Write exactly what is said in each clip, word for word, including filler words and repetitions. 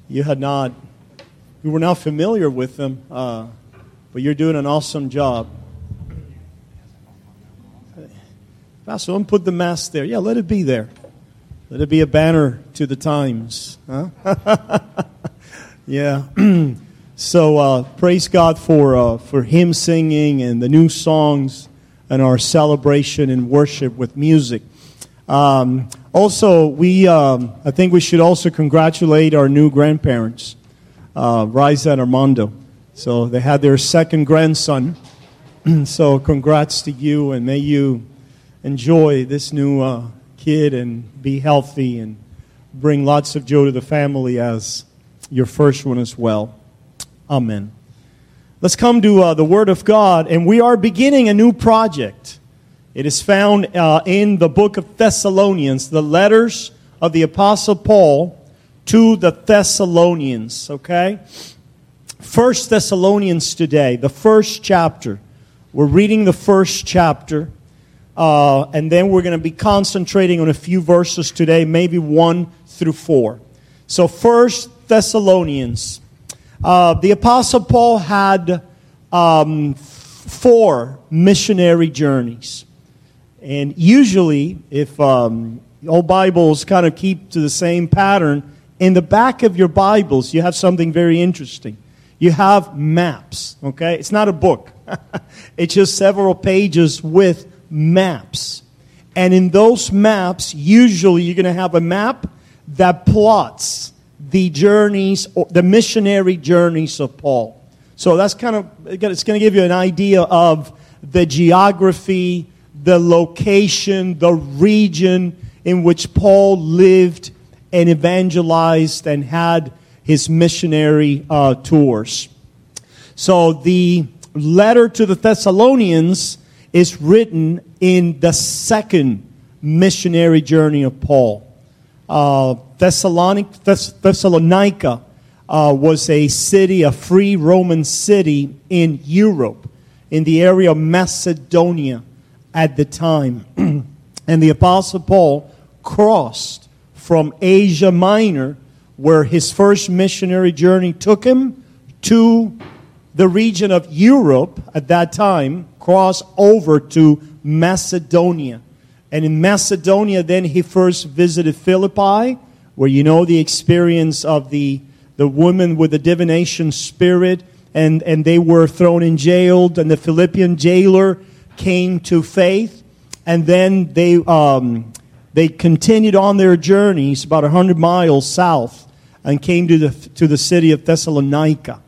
you had not, you were not familiar with them, uh, but you're doing an awesome job. Pastor, don't put the mask there. Yeah, let it be there. Let it be a banner to the times. Huh? Yeah. So uh, praise God for uh, for hymn singing and the new songs and our celebration and worship with music. Um, also, we um, I think we should also congratulate our new grandparents, uh, Riza and Armando. So they had their second grandson. So congrats to you, and may you enjoy this new uh, kid and be healthy and bring lots of joy to the family as your first one as well. Amen. Let's come to uh, the Word of God, and we are beginning a new project. It is found uh, in the book of Thessalonians, the letters of the Apostle Paul to the Thessalonians, okay? First Thessalonians today, the first chapter. We're reading the first chapter, uh, and then we're going to be concentrating on a few verses today, maybe one through four. So First Thessalonians. Uh, the Apostle Paul had um, four missionary journeys. And usually, if um, all Bibles kind of keep to the same pattern, in the back of your Bibles, you have something very interesting. You have maps, okay? It's not a book. It's just several pages with maps. And in those maps, usually you're going to have a map that plots the journeys, or the missionary journeys of Paul. So that's kind of, it's going to give you an idea of the geography, the location, the region in which Paul lived and evangelized and had his missionary uh, tours. So the letter to the Thessalonians is written in the second missionary journey of Paul. Uh, Thessalonic, Thess- Thessalonica uh, was a city, a free Roman city in Europe, in the area of Macedonia at the time. And the Apostle Paul crossed from Asia Minor, where his first missionary journey took him, to the region of Europe at that time, crossed over to Macedonia. And in Macedonia, then he first visited Philippi, where you know the experience of the, the woman with the divination spirit, and, and they were thrown in jail, and the Philippian jailer came to faith. And then they um, they continued on their journeys about one hundred miles south and came to the, to the city of Thessalonica.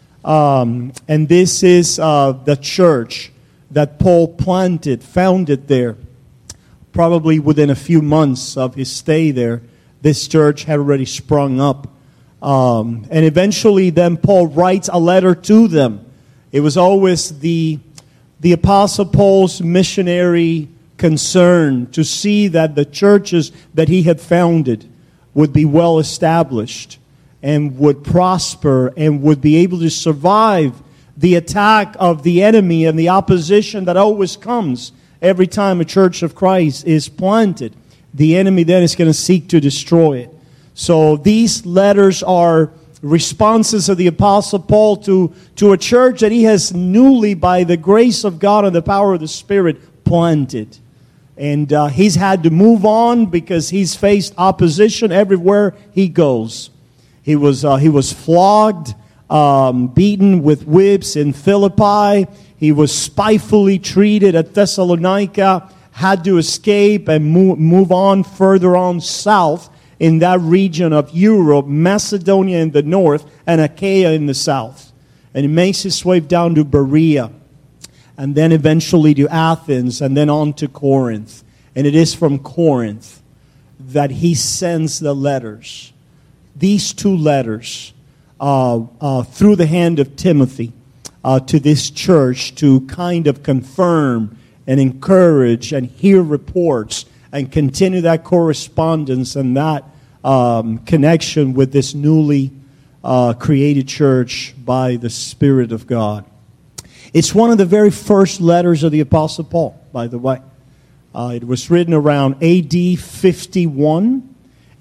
Um, and this is uh, the church that Paul planted, founded there. Probably within a few months of his stay there, this church had already sprung up. Um, and eventually then Paul writes a letter to them. It was always the, the Apostle Paul's missionary concern to see that the churches that he had founded would be well established and would prosper and would be able to survive the attack of the enemy and the opposition that always comes every time a church of Christ is planted. The enemy then is going to seek to destroy it. So these letters are responses of the Apostle Paul to, to a church that he has newly, by the grace of God and the power of the Spirit, planted. And uh, he's had to move on because he's faced opposition everywhere he goes. He was, uh, he was flogged, um, beaten with whips in Philippi. He was spitefully treated at Thessalonica, had to escape and move, move on further on south in that region of Europe, Macedonia in the north, and Achaia in the south. And he makes his way down to Berea, and then eventually to Athens, and then on to Corinth. And it is from Corinth that he sends the letters, these two letters, uh, uh, through the hand of Timothy, Uh, to this church to kind of confirm and encourage and hear reports and continue that correspondence and that um, connection with this newly uh, created church by the Spirit of God. It's one of the very first letters of the Apostle Paul, by the way. Uh, it was written around A D fifty-one,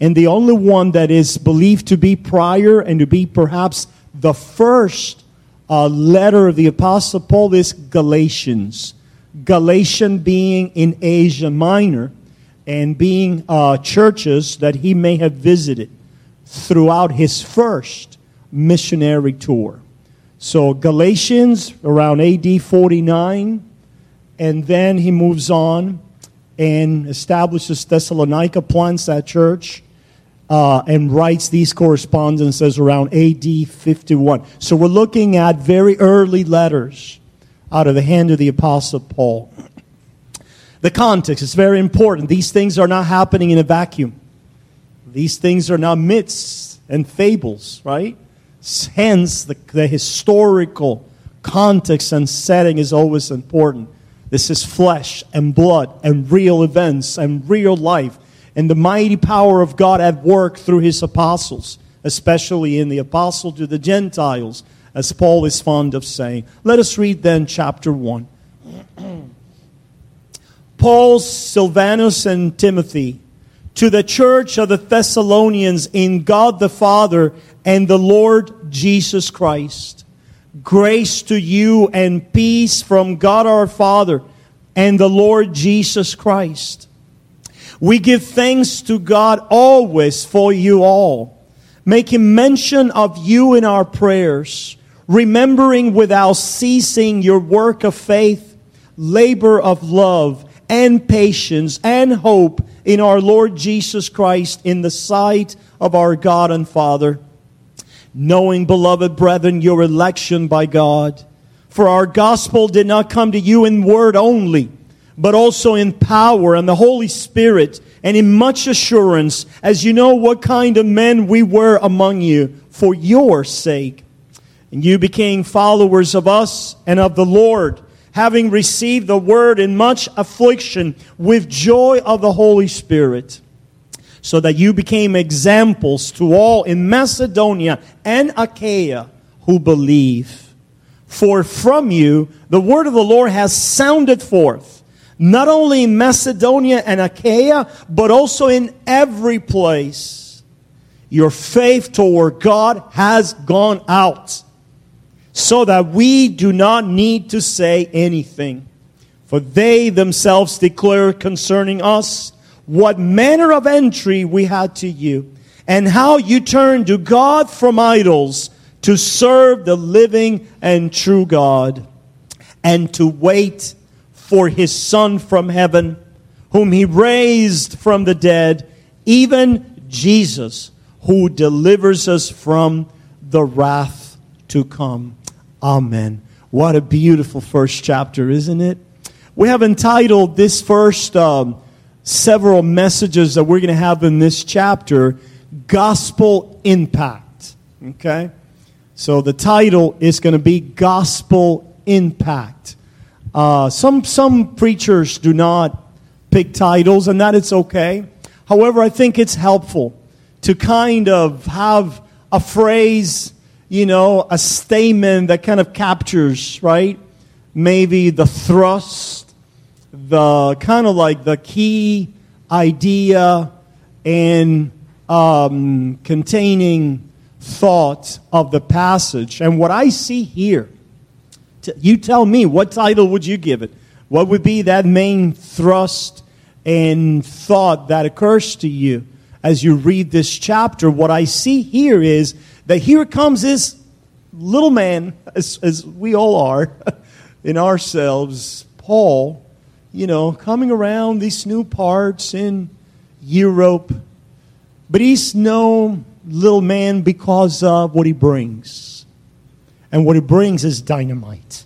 And the only one that is believed to be prior and to be perhaps the first uh, letter of the Apostle Paul is Galatians. Galatian being in Asia Minor and being uh, churches that he may have visited throughout his first missionary tour. So Galatians around A D forty-nine, and then he moves on and establishes Thessalonica, plants that church, uh, and writes these correspondences around A D fifty-one. So we're looking at very early letters out of the hand of the Apostle Paul. The context is very important. These things are not happening in a vacuum. These things are not myths and fables, right? Hence, the, the historical context and setting is always important. This is flesh and blood and real events and real life and the mighty power of God at work through His apostles, especially in the apostle to the Gentiles, as Paul is fond of saying. Let us read then chapter one. Paul, Silvanus, and Timothy, to the church of the Thessalonians in God the Father and the Lord Jesus Christ. Grace to you and peace from God our Father and the Lord Jesus Christ. We give thanks to God always for you all, making mention of you in our prayers, remembering without ceasing your work of faith, labor of love, and patience, and hope in our Lord Jesus Christ in the sight of our God and Father. Knowing, beloved brethren, your election by God. For our gospel did not come to you in word only, but also in power and the Holy Spirit, and in much assurance, as you know what kind of men we were among you, for your sake. And you became followers of us and of the Lord, having received the word in much affliction with joy of the Holy Spirit, so that you became examples to all in Macedonia and Achaia who believe. For from you the word of the Lord has sounded forth, not only in Macedonia and Achaia, but also in every place. Your faith toward God has gone out, so that we do not need to say anything. For they themselves declare concerning us what manner of entry we had to you, and how you turned to God from idols to serve the living and true God, and to wait for His Son from heaven, whom He raised from the dead, even Jesus, who delivers us from the wrath to come. Amen. What a beautiful first chapter, isn't it? We have entitled this first um, several messages that we're going to have in this chapter, Gospel Impact. Okay? So the title is going to be Gospel Impact. Uh, some, some preachers do not pick titles, and that it's okay. However, I think it's helpful to kind of have a phrase, you know, a statement that kind of captures, right? Maybe the thrust, the kind of like the key idea and um, containing thought of the passage. And what I see here, t- you tell me, what title would you give it? What would be that main thrust and thought that occurs to you as you read this chapter? What I see here is that here comes this little man, as, as we all are in ourselves, Paul, you know, coming around these new parts in Europe. But he's no little man because of what he brings. And what he brings is dynamite.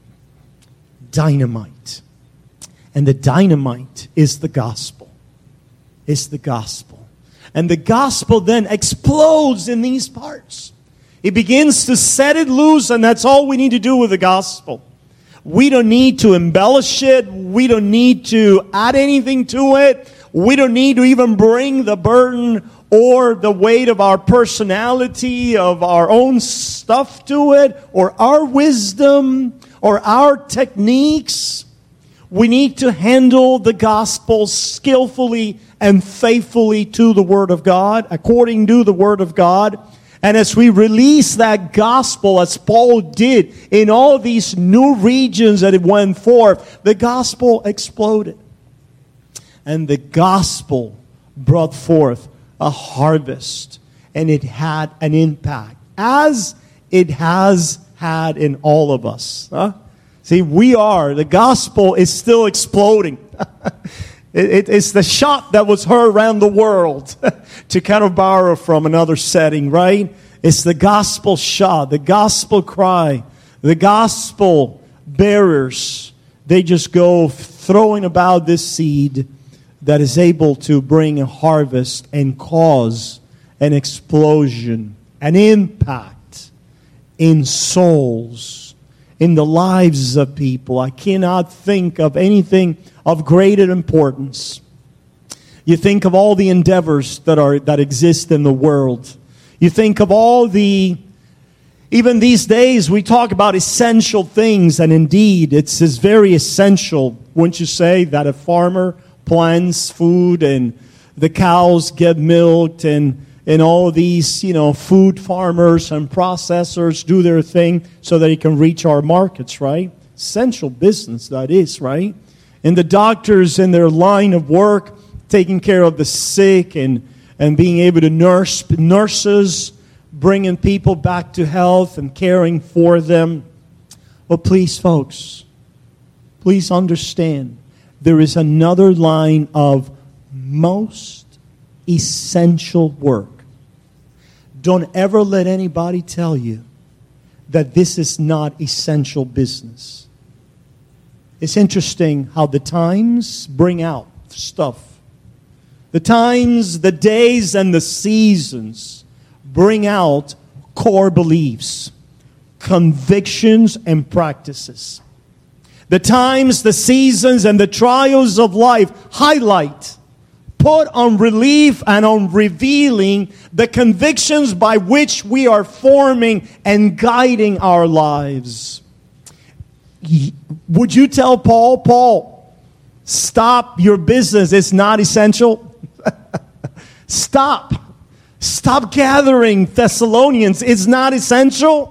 Dynamite. And the dynamite is the gospel. It's the gospel. And the gospel then explodes in these parts. It begins to set it loose, and that's all we need to do with the gospel. We don't need to embellish it. We don't need to add anything to it. We don't need to even bring the burden or the weight of our personality, of our own stuff to it, or our wisdom, or our techniques. we need to handle the gospel skillfully and faithfully to the Word of God, according to the Word of God. And as we release that gospel, as Paul did in all these new regions that it went forth, the gospel exploded. And the gospel brought forth a harvest. And it had an impact, as it has had in all of us. Huh? See, we are, the gospel is still exploding. it, it, it's the shot that was heard around the world, to kind of borrow from another setting, right? It's the gospel shot, the gospel cry, the gospel bearers. They just go throwing about this seed that is able to bring a harvest and cause an explosion, an impact in souls, in the lives of people. I cannot think of anything of greater importance. You think of all the endeavors that are that exist in the world. You think of all the, even these days we talk about essential things, and indeed it's, it's very essential, wouldn't you say, that a farmer plants food and the cows get milked, and And all of these, you know, food farmers and processors do their thing so that it can reach our markets, right? Essential business, that is, right? And the doctors in their line of work, taking care of the sick and, and being able to nurse, nurses, bringing people back to health and caring for them. But please, folks, please understand, there is another line of most essential work. Don't ever let anybody tell you that this is not essential business. It's interesting how the times bring out stuff. The times, the days, and the seasons bring out core beliefs, convictions, and practices. The times, the seasons, and the trials of life highlight, put on relief and on revealing the convictions by which we are forming and guiding our lives. Would you tell Paul, Paul, stop your business, it's not essential? Stop. Stop gathering, Thessalonians, it's not essential?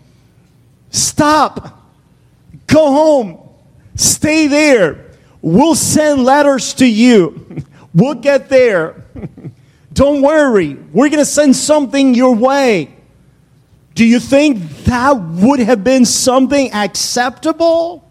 Stop. Go home. Stay there. We'll send letters to you. We'll get there. Don't worry. We're going to send something your way. Do you think that would have been something acceptable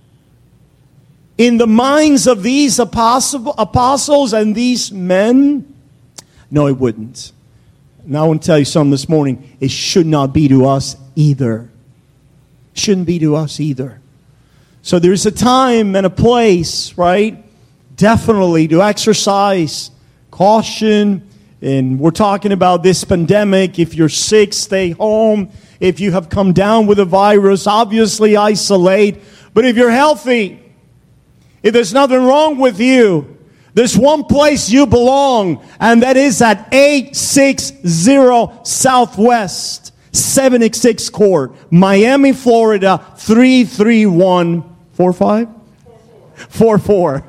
in the minds of these apostle, apostles and these men? No, it wouldn't. Now I want to tell you something this morning. It should not be to us either. Shouldn't be to us either. So there's a time and a place, right? Definitely to exercise caution. And we're talking about this pandemic. If you're sick, stay home. If you have come down with a virus, obviously isolate. But if you're healthy, if there's nothing wrong with you, there's one place you belong, and that is at eight sixty Southwest seventy-sixth Court, Miami, Florida, three three one four five? four four.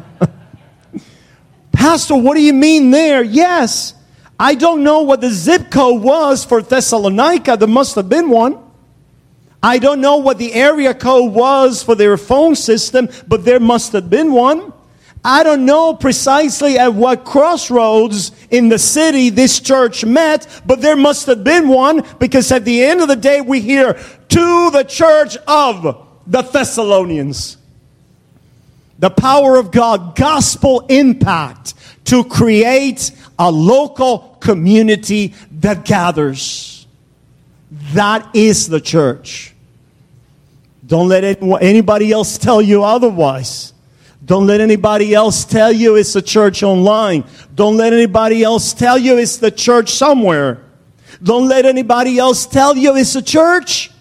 Pastor, what do you mean there? Yes. I don't know what the zip code was for Thessalonica. There must have been one. I don't know what the area code was for their phone system, but there must have been one. I don't know precisely at what crossroads in the city this church met, but there must have been one, because at the end of the day we hear, to the church of the Thessalonians. The power of God, gospel impact to create a local community that gathers. That is the church. Don't let anybody else tell you otherwise. Don't let anybody else tell you it's a church online. Don't let anybody else tell you it's the church somewhere. Don't let anybody else tell you it's a church.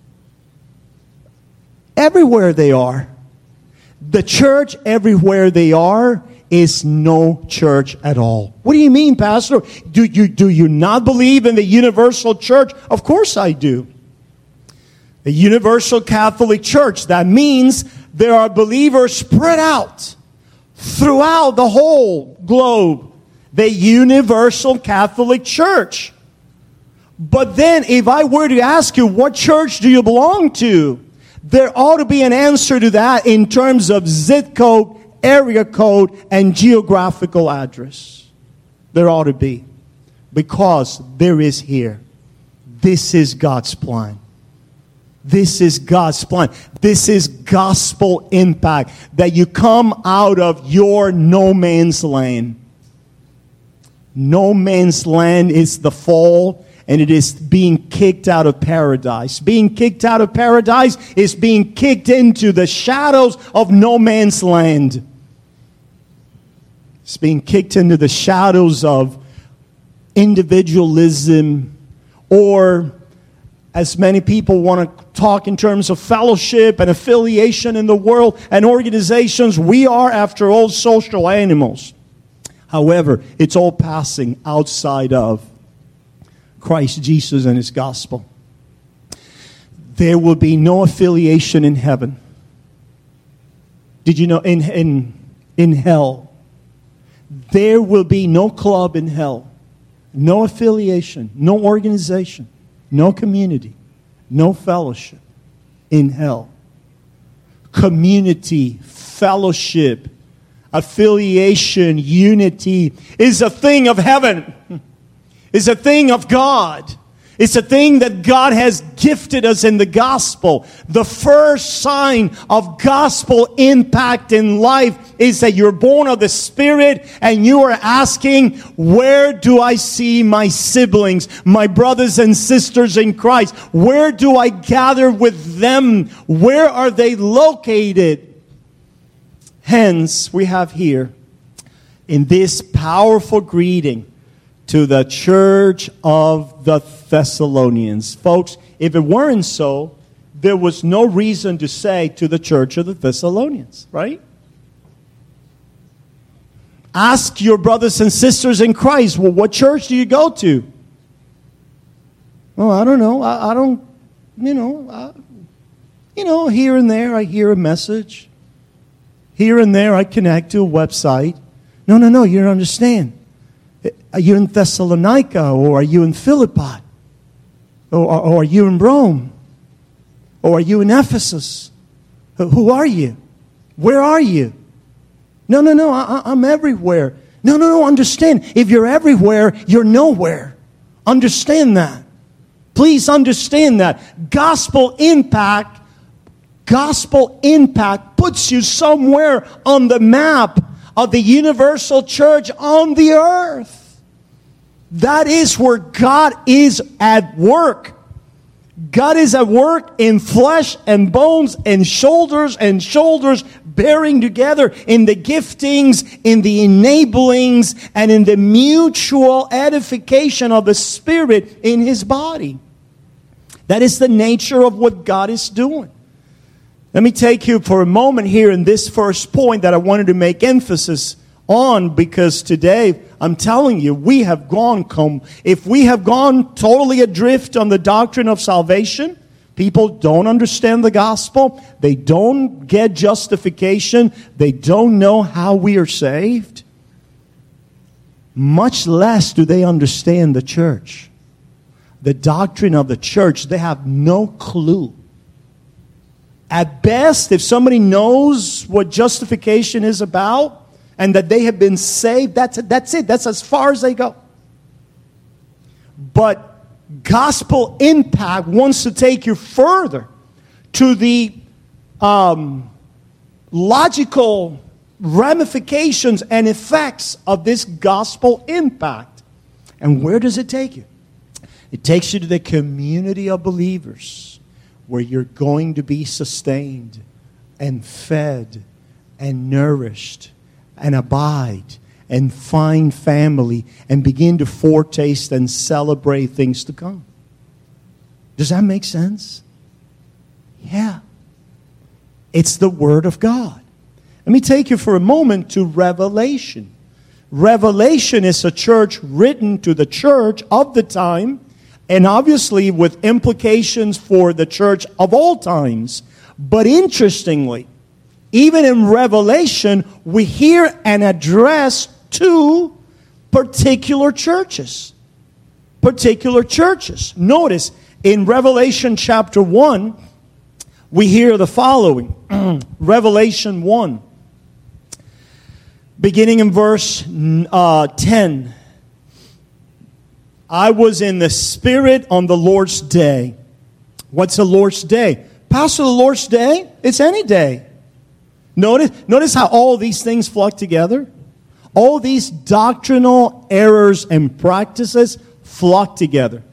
Everywhere they are. The church everywhere they are is no church at all. What do you mean, Pastor? Do you, do you not believe in the universal church? Of course I do. The universal Catholic Church. That means There are believers spread out throughout the whole globe, the universal Catholic Church. But then if I were to ask you, what church do you belong to? There ought to be an answer to that in terms of zip code, area code, and geographical address. There ought to be. Because there is here. This is God's plan. This is God's plan. This is gospel impact. That you come out of your no man's land. No man's land is the fall, and it is being kicked out of paradise. Being kicked out of paradise is being kicked into the shadows of no man's land. It's being kicked into the shadows of individualism, or as many people want to talk in terms of fellowship and affiliation in the world and organizations, we are, after all, social animals. However, it's all passing outside of Christ Jesus and His gospel. There will be no affiliation in heaven. Did you know, in, in, in hell, there will be no club in hell. No affiliation, no organization, no community, no fellowship in hell. Community, fellowship, affiliation, unity is a thing of heaven. It's a thing of God. It's a thing that God has gifted us in the gospel. The first sign of gospel impact in life is that you're born of the Spirit and you are asking, where do I see my siblings, my brothers and sisters in Christ? Where do I gather with them? Where are they located? Hence, we have here in this powerful greeting to the church of the Thessalonians. Folks, if it weren't so, there was no reason to say to the church of the Thessalonians, right? Ask your brothers and sisters in Christ, well, what church do you go to? Well, I don't know. I, I don't, you know, I, you know, here and there I hear a message. Here and there I connect to a website. No, no, no, you don't understand. Are you in Thessalonica, or are you in Philippi? Or, or are you in Rome? Or are you in Ephesus? Who are you? Where are you? No, no, no, I, I'm everywhere. No, no, no, understand. If you're everywhere, you're nowhere. Understand that. Please understand that. Gospel impact, gospel impact puts you somewhere on the map of the universal church on the earth. That is where God is at work. God is at work in flesh and bones and shoulders and shoulders bearing together in the giftings, in the enablings, and in the mutual edification of the Spirit in His body. That is the nature of what God is doing. Let me take you for a moment here in this first point that I wanted to make emphasis on, because today I'm telling you, we have gone, com- if we have gone totally adrift on the doctrine of salvation, people don't understand the gospel, they don't get justification, they don't know how we are saved, much less do they understand the church. The doctrine of the church, they have no clue. At best, if somebody knows what justification is about and that they have been saved, that's it. That's it. That's as far as they go. But gospel impact wants to take you further to the um, logical ramifications and effects of this gospel impact. And where does it take you? It takes you to the community of believers, where you're going to be sustained and fed and nourished and abide and find family and begin to foretaste and celebrate things to come. Does that make sense? Yeah. It's the Word of God. Let me take you for a moment to Revelation. Revelation is a church written to the church of the time, and obviously with implications for the church of all times. But interestingly, even in Revelation, we hear an address to particular churches. Particular churches. Notice, in Revelation chapter one, we hear the following. Revelation one. Beginning in verse uh, ten. I was in the Spirit on the Lord's day. What's the Lord's day? Pastor, the Lord's day? It's any day. Notice, notice how all these things flock together. All these doctrinal errors and practices flock together.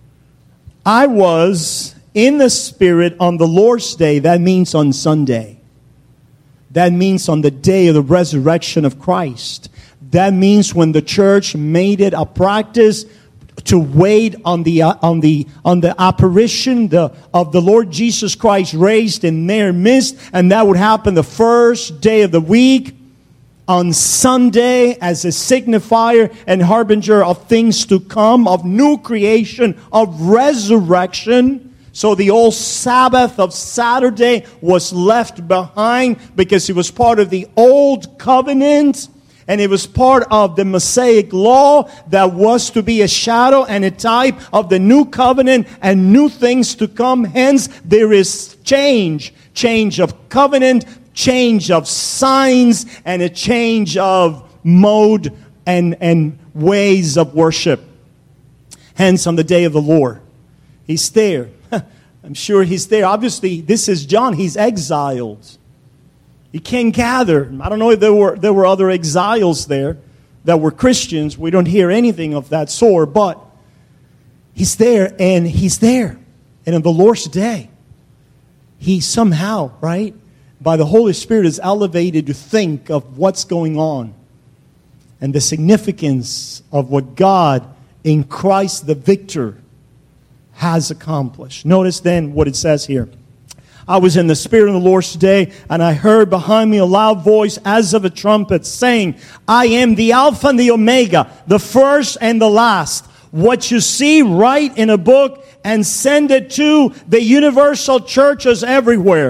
I was in the Spirit on the Lord's day. That means on Sunday. That means on the day of the resurrection of Christ. That means when the church made it a practice to wait on the uh, on the on the apparition the, of the Lord Jesus Christ raised in their midst, and that would happen the first day of the week on Sunday as a signifier and harbinger of things to come, of new creation, of resurrection. So the old Sabbath of Saturday was left behind because it was part of the old covenant. And it was part of the Mosaic law that was to be a shadow and a type of the new covenant and new things to come. Hence, there is change. Change of covenant, change of signs, and a change of mode and, and ways of worship. Hence, on the day of the Lord, He's there. I'm sure He's there. Obviously, this is John. He's exiled. You can't gather. I don't know if there were there were other exiles there that were Christians. We don't hear anything of that sort, but He's there, and He's there. And on the Lord's day, He somehow, right, by the Holy Spirit is elevated to think of what's going on and the significance of what God in Christ the victor has accomplished. Notice then what it says here. I was in the Spirit of the Lord's day, and I heard behind me a loud voice as of a trumpet saying, I am the Alpha and the Omega, the first and the last. What you see, write in a book and send it to the universal churches everywhere.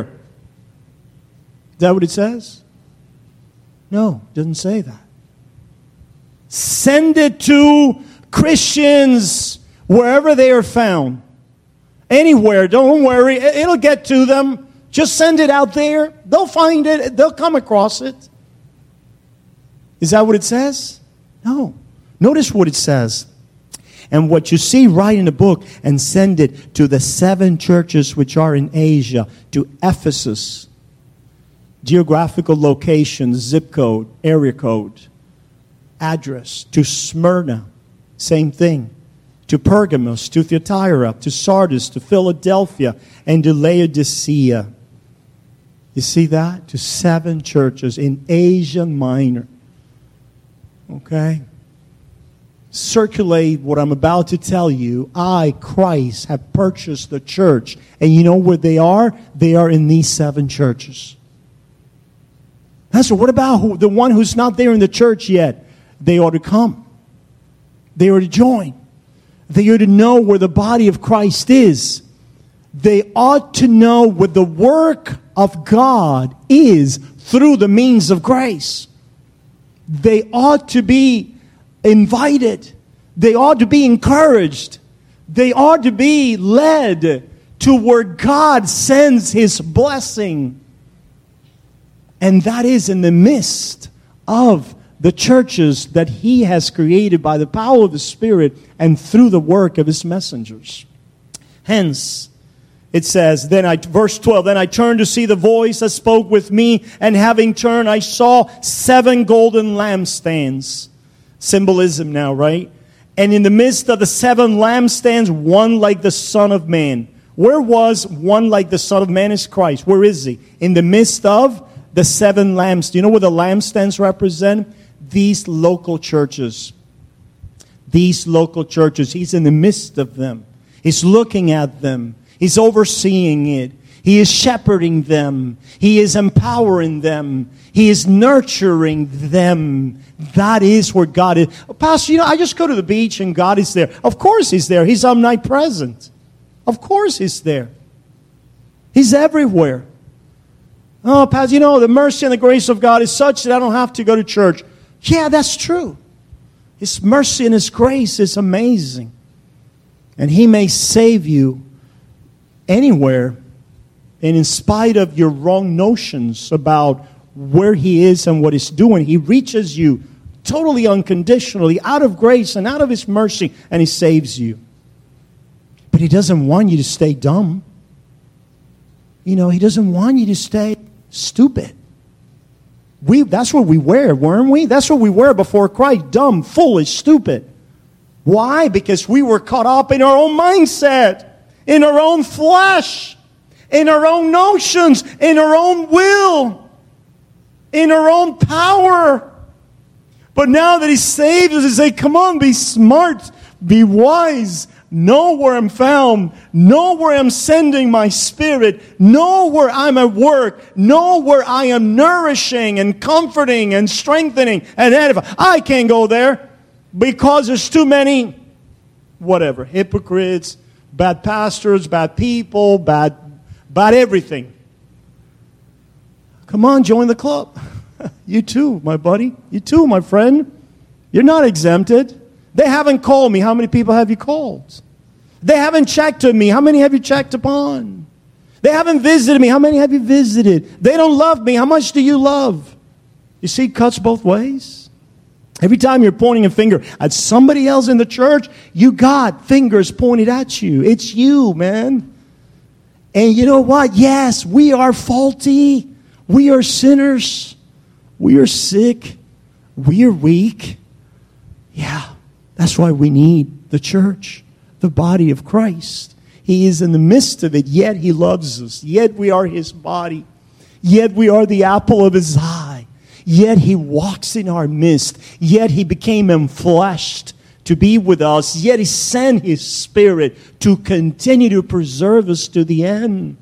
Is that what it says? No, it doesn't say that. Send it to Christians wherever they are found. Anywhere, don't worry, it'll get to them. Just send it out there. They'll find it. They'll come across it. Is that what it says? No. Notice what it says. And what you see, write in the book and send it to the seven churches which are in Asia, to Ephesus, geographical location, zip code, area code, address, to Smyrna, same thing. To Pergamos, to Thyatira, to Sardis, to Philadelphia, and to Laodicea. You see that? To seven churches in Asia Minor. Okay? Circulate what I'm about to tell you. I, Christ, have purchased the church. And you know where they are? They are in these seven churches. That's what about who, the one who's not there in the church yet? They ought to come. They ought to join. They ought to know where the body of Christ is. They ought to know what the work of God is through the means of grace. They ought to be invited. They ought to be encouraged. They ought to be led to where God sends His blessing. And that is in the midst of the churches that He has created by the power of the Spirit and through the work of His messengers. Hence, it says, then I, verse twelve, then I turned to see the voice that spoke with me, and having turned, I saw seven golden lampstands. Symbolism now, right? And in the midst of the seven lampstands, one like the Son of Man. Where was one like the Son of Man is Christ? Where is He? In the midst of the seven lamps. Do you know what the lampstands represent? These local churches. These local churches. He's in the midst of them. He's looking at them. He's overseeing it. He is shepherding them. He is empowering them. He is nurturing them. That is where God is. Pastor, you know, I just go to the beach and God is there. Of course He's there. He's omnipresent. Of course He's there. He's everywhere. Oh, Pastor, you know, the mercy and the grace of God is such that I don't have to go to church. Yeah, that's true. His mercy and His grace is amazing. And He may save you anywhere. And in spite of your wrong notions about where He is and what He's doing, He reaches you totally unconditionally, out of grace and out of His mercy, and He saves you. But He doesn't want you to stay dumb. You know, He doesn't want you to stay stupid. We, that's what we were, weren't we? That's what we were before Christ. Dumb, foolish, stupid. Why? Because we were caught up in our own mindset, in our own flesh, in our own notions, in our own will, in our own power. But now that He saved us, He says, come on, be smart, be wise, know where I'm found, know where I'm sending my Spirit, know where I'm at work, know where I am nourishing and comforting and strengthening and edifying. I can't go there because there's too many, whatever, hypocrites, bad pastors, bad people, bad, bad everything. Come on, join the club. You too, my buddy. You too, my friend. You're not exempted. They haven't called me. How many people have you called? They haven't checked on me. How many have you checked upon? They haven't visited me. How many have you visited? They don't love me. How much do you love? You see, it cuts both ways. Every time you're pointing a finger at somebody else in the church, you got fingers pointed at you. It's you, man. And you know what? Yes, we are faulty. We are sinners. We are sick. We are weak. Yeah, that's why we need the church, the body of Christ. He is in the midst of it, yet He loves us. Yet we are His body. Yet we are the apple of His eye. Yet He walks in our midst. Yet He became enfleshed to be with us. Yet He sent His Spirit to continue to preserve us to the end,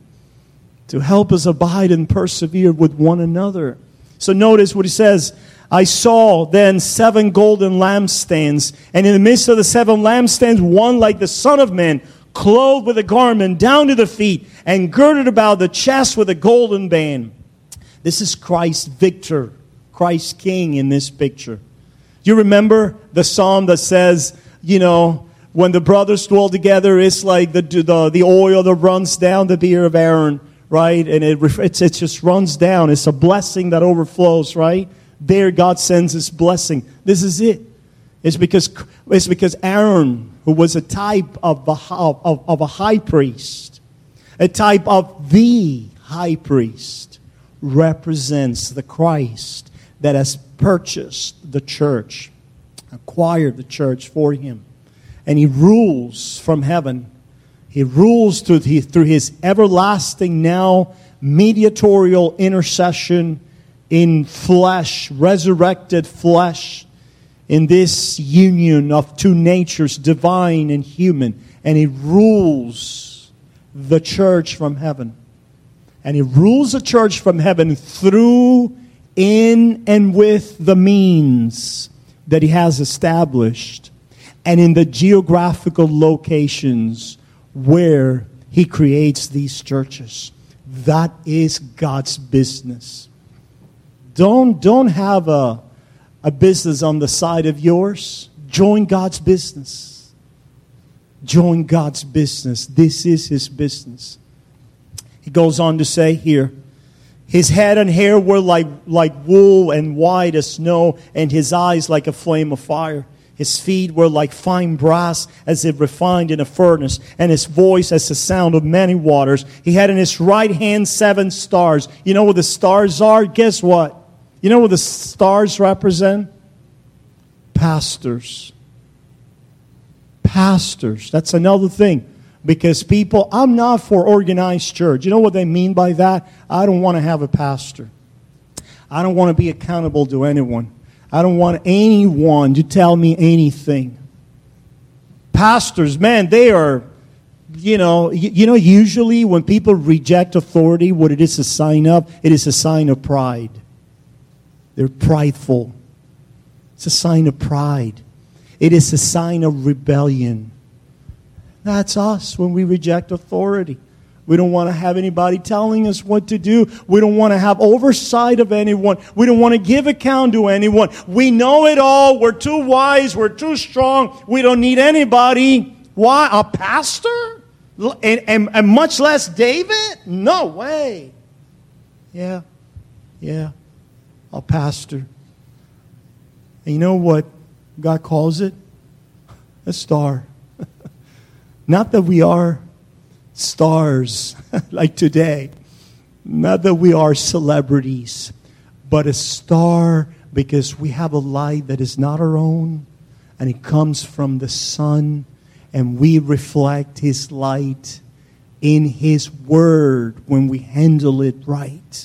to help us abide and persevere with one another. So notice what He says. I saw then seven golden lampstands, and in the midst of the seven lampstands, one like the Son of Man, clothed with a garment down to the feet, and girded about the chest with a golden band. This is Christ victor, Christ King in this picture. Do you remember the psalm that says, you know, when the brothers dwell together, it's like the the, the oil that runs down the beard of Aaron, right? And it, it, it just runs down. It's a blessing that overflows, right? There God sends His blessing. This is it. It's because, it's because Aaron, who was a type of, the, of, of a high priest, a type of the high priest, represents the Christ that has purchased the church, acquired the church for Him. And He rules from heaven. He rules through, the, through His everlasting now mediatorial intercession in flesh, resurrected flesh, in this union of two natures, divine and human. And He rules the church from heaven. And He rules the church from heaven through, in, and with the means that He has established, and in the geographical locations where He creates these churches. That is God's business. Don't, don't have a, a business on the side of yours. Join God's business. Join God's business. This is His business. He goes on to say here, His head and hair were like, like wool and white as snow, and His eyes like a flame of fire. His feet were like fine brass as if refined in a furnace, and His voice as the sound of many waters. He had in His right hand seven stars. You know what the stars are? Guess what? You know what the stars represent? Pastors. Pastors. That's another thing. Because people, I'm not for organized church. You know what they mean by that? I don't want to have a pastor. I don't want to be accountable to anyone. I don't want anyone to tell me anything. Pastors, man, they are, you know, you, you know, usually when people reject authority, what it is a sign of? It is a sign of pride. They're prideful. It's a sign of pride. It is a sign of rebellion. That's us when we reject authority. We don't want to have anybody telling us what to do. We don't want to have oversight of anyone. We don't want to give account to anyone. We know it all. We're too wise. We're too strong. We don't need anybody. Why? A pastor? And, and, and much less David? No way. Yeah, yeah, a pastor. And you know what God calls it? A star. Not that we are stars like today. Not that we are celebrities. But a star because we have a light that is not our own. And it comes from the sun. And we reflect His light in His Word when we handle it right.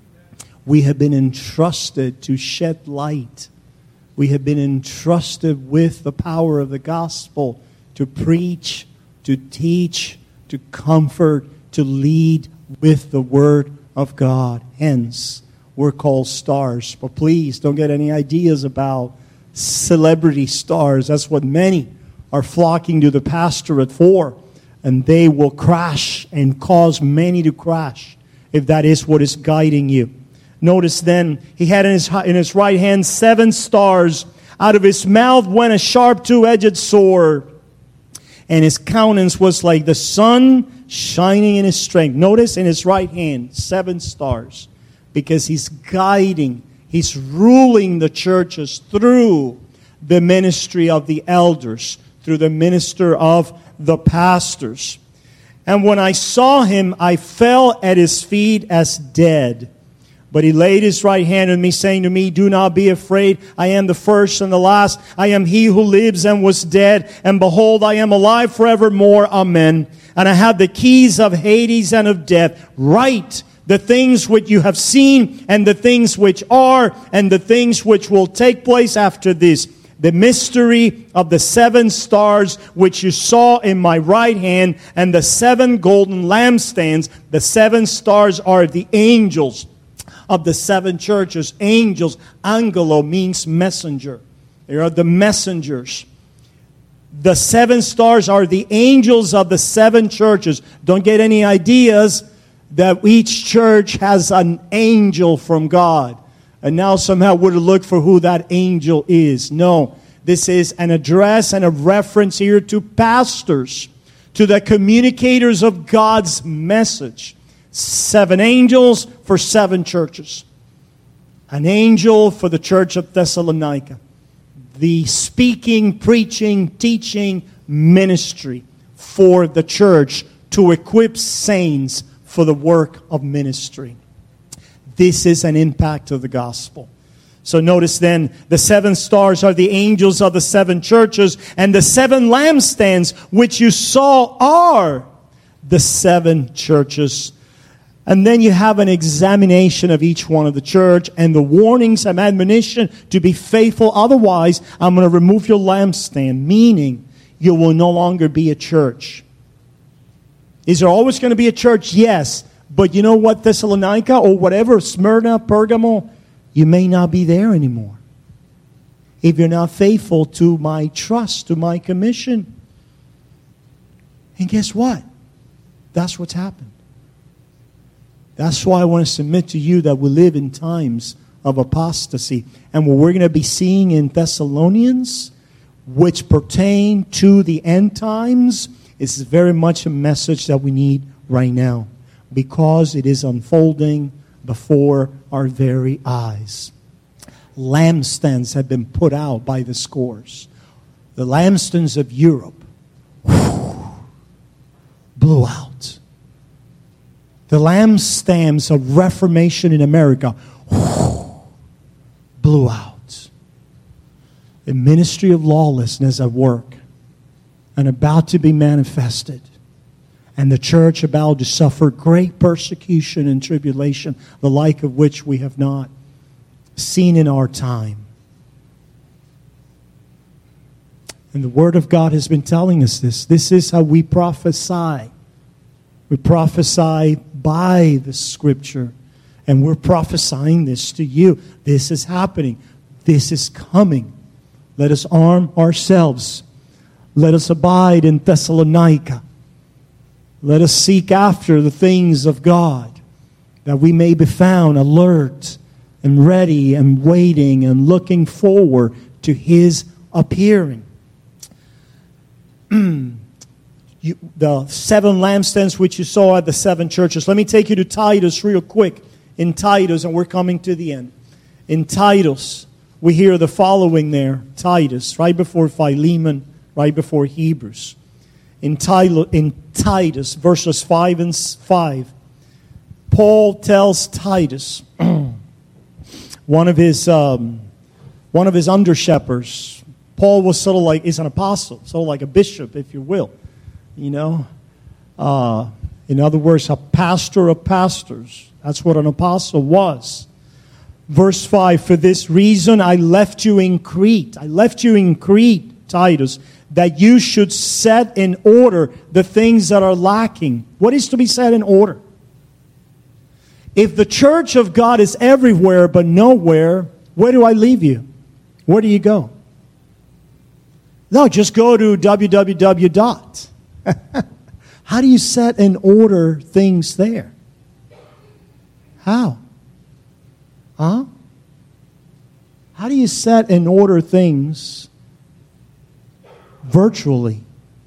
We have been entrusted to shed light. We have been entrusted with the power of the gospel to preach, to teach, to comfort, to lead with the Word of God. Hence, we're called stars. But please don't get any ideas about celebrity stars. That's what many are flocking to the pastorate for. And they will crash and cause many to crash if that is what is guiding you. Notice then, he had in his, in his right hand seven stars. Out of his mouth went a sharp two-edged sword. And his countenance was like the sun shining in his strength. Notice in his right hand, seven stars. Because he's guiding, he's ruling the churches through the ministry of the elders, through the minister of the pastors. And when I saw him, I fell at his feet as dead. But he laid his right hand on me, saying to me, do not be afraid. I am the first and the last. I am he who lives and was dead. And behold, I am alive forevermore. Amen. And I have the keys of Hades and of death. Write the things which you have seen, and the things which are, and the things which will take place after this. The mystery of the seven stars which you saw in my right hand, and the seven golden lampstands. The seven stars are the angels of the seven churches. Angels, angelo, means messenger. They are the messengers. The seven stars are the angels of the seven churches. Don't get any ideas that each church has an angel from God. And now somehow we're to look for who that angel is. No, this is an address and a reference here to pastors, to the communicators of God's message. Seven angels for seven churches. An angel for the church of Thessalonica. The speaking, preaching, teaching ministry for the church to equip saints for the work of ministry. This is an impact of the gospel. So notice then, the seven stars are the angels of the seven churches, and the seven lampstands which you saw are the seven churches. And then you have an examination of each one of the church and the warnings and admonition to be faithful. Otherwise, I'm going to remove your lampstand, meaning you will no longer be a church. Is there always going to be a church? Yes. But you know what, Thessalonica or whatever, Smyrna, Pergamo, you may not be there anymore. If you're not faithful to my trust, to my commission. And guess what? That's what's happened. That's why I want to submit to you that we live in times of apostasy. And what we're going to be seeing in Thessalonians, which pertain to the end times, is very much a message that we need right now. Because it is unfolding before our very eyes. Lampstands have been put out by the scores. The lampstands of Europe whew, blew out. The lampstands of Reformation in America whew, blew out. The ministry of lawlessness at work and about to be manifested. And the church about to suffer great persecution and tribulation, the like of which we have not seen in our time. And the Word of God has been telling us this. This is how we prophesy. We prophesy by the Scripture. And we're prophesying this to you. This is happening. This is coming. Let us arm ourselves. Let us abide in Thessalonica. Let us seek after the things of God, that we may be found alert and ready and waiting and looking forward to His appearing. You, the seven lampstands which you saw at the seven churches. Let me take you to Titus real quick. In Titus, and we're coming to the end. In Titus, we hear the following there. Titus, right before Philemon, right before Hebrews. In, Titus, in Titus, verses five and five, Paul tells Titus, one of his um, one of his under shepherds. Paul was sort of like, is an apostle, sort of like a bishop, if you will. You know, uh, in other words, a pastor of pastors. That's what an apostle was. Verse five, for this reason I left you in Crete. I left you in Crete, Titus, that you should set in order the things that are lacking. What is to be set in order? If the church of God is everywhere but nowhere, where do I leave you? Where do you go? No, just go to www dot. How do you set in order things there? How? Huh? How do you set in order things virtually?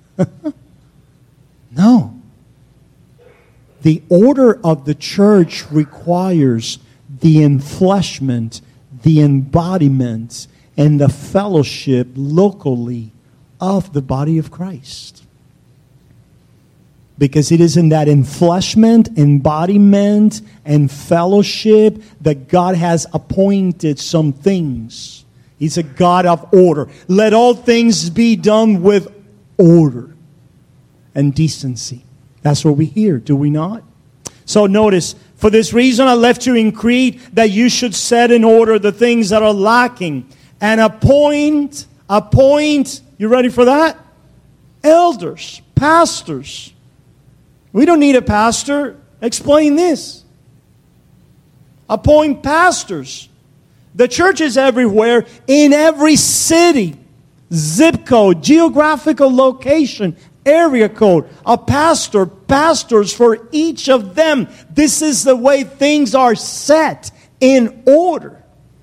No. The order of the church requires the enfleshment, the embodiment, and the fellowship locally of the body of Christ. Because it is in that enfleshment, embodiment, and fellowship that God has appointed some things. He's a God of order. Let all things be done with order and decency. That's what we hear, do we not? So notice, for this reason I left you in Crete, that you should set in order the things that are lacking. And appoint, appoint, you ready for that? Elders, pastors. We don't need a pastor. Explain this. Appoint pastors. The church is everywhere, in every city, zip code, geographical location, area code. A pastor, pastors for each of them. This is the way things are set in order.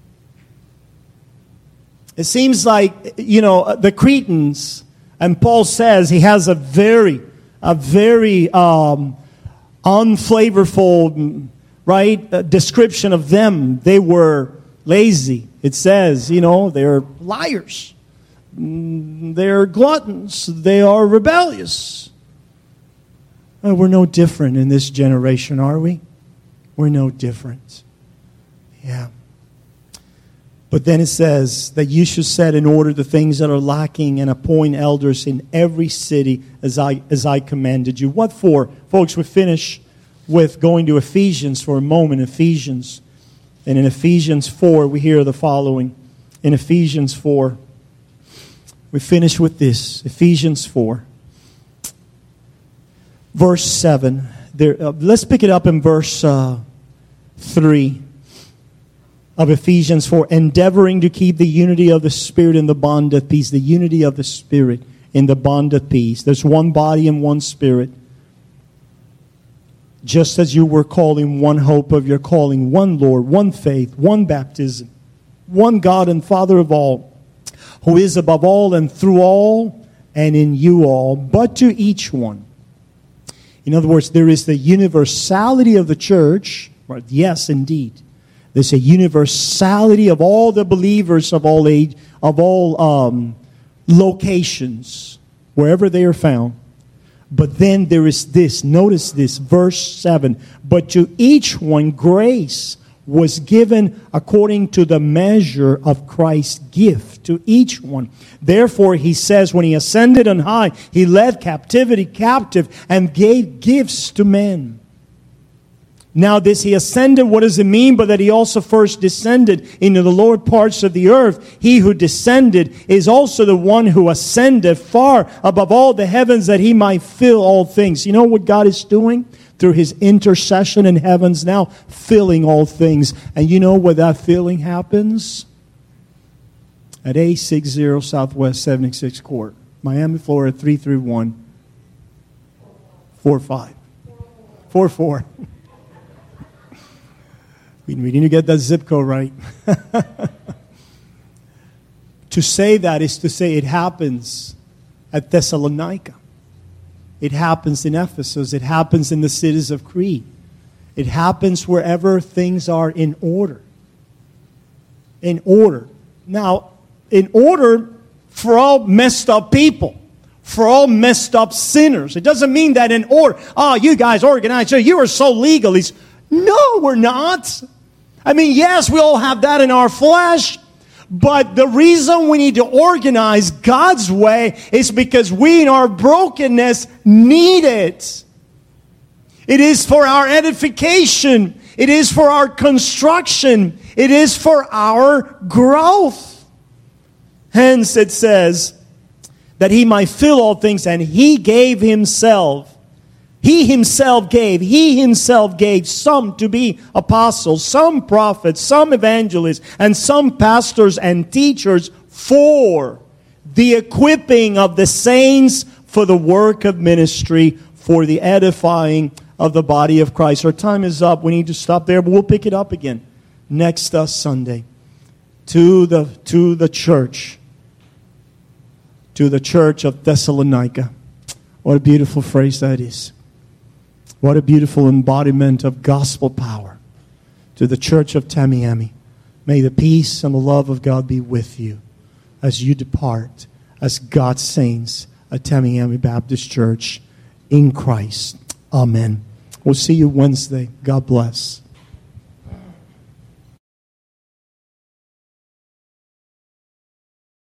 It seems like, you know, the Cretans, and Paul says he has a very A very um, unflavorful, right, uh, description of them. They were lazy. It says, you know, they're liars. They're gluttons. They are rebellious. Uh, we're no different in this generation, are we? We're no different. Yeah. But then it says that you should set in order the things that are lacking and appoint elders in every city as I as I commanded you. What for? Folks, we finish with going to Ephesians for a moment. Ephesians. And in Ephesians four, we hear the following. In Ephesians four, we finish with this. Ephesians four. Verse seven. There, uh, let's pick it up in verse uh, three. Of Ephesians four, endeavoring to keep the unity of the Spirit in the bond of peace. The unity of the Spirit in the bond of peace. There's one body and one Spirit. Just as you were calling one hope of your calling, one Lord, one faith, one baptism, one God and Father of all, who is above all and through all and in you all, but to each one. In other words, there is the universality of the church. Right? Yes, indeed. There's a universality of all the believers of all age, of all um, locations, wherever they are found. But then there is this. Notice this, verse seven. But to each one grace was given according to the measure of Christ's gift. To each one. Therefore, he says, when he ascended on high, he led captivity captive and gave gifts to men. Now this he ascended, what does it mean? But that he also first descended into the lower parts of the earth. He who descended is also the one who ascended far above all the heavens that he might fill all things. You know what God is doing? Through his intercession in heavens now, filling all things. And you know where that filling happens? At A sixty Southwest seventy-sixth Court, Miami, Florida, three three one Four five. Four four. We need to get that zip code right. To say that is to say it happens at Thessalonica. It happens in Ephesus. It happens in the cities of Crete. It happens wherever things are in order. In order. Now, in order for all messed up people, for all messed up sinners. It doesn't mean that in order, oh, you guys organized, you are so legalist. No, we're not. I mean, yes, we all have that in our flesh. But the reason we need to organize God's way is because we in our brokenness need it. It is for our edification. It is for our construction. It is for our growth. Hence it says that He might fill all things, and He gave Himself. He Himself gave. He Himself gave some to be apostles, some prophets, some evangelists, and some pastors and teachers for the equipping of the saints for the work of ministry, for the edifying of the body of Christ. Our time is up. We need to stop there, but we'll pick it up again next uh, Sunday. To the, to the church. To the church of Thessalonica. What a beautiful phrase that is. What a beautiful embodiment of gospel power. To the church of Tamiami, may the peace and the love of God be with you as you depart as God's saints at Tamiami Baptist Church in Christ. Amen. We'll see you Wednesday. God bless.